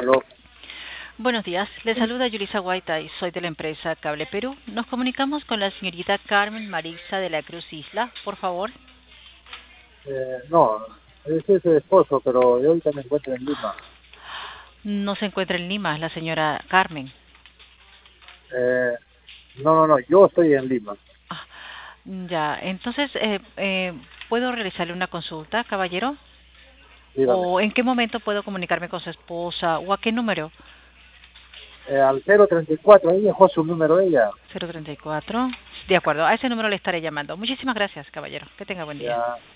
Aló. Buenos días, le saluda Yulisa Guaita y soy de la empresa Cable Perú. Nos comunicamos con la señorita Carmen Marisa de la Cruz Isla, por favor. No, ese es su esposo, pero yo ahorita me encuentro en Lima. No se encuentra en Lima, la señora Carmen. Eh, no, yo estoy en Lima. Ah, ya, entonces, ¿puedo realizarle una consulta, caballero? Dígame. ¿O en qué momento puedo comunicarme con su esposa? ¿O a qué número? Al 034, ahí dejó su número ella. 034. De acuerdo, a ese número le estaré llamando. Muchísimas gracias, caballero. Que tenga buen día. Ya.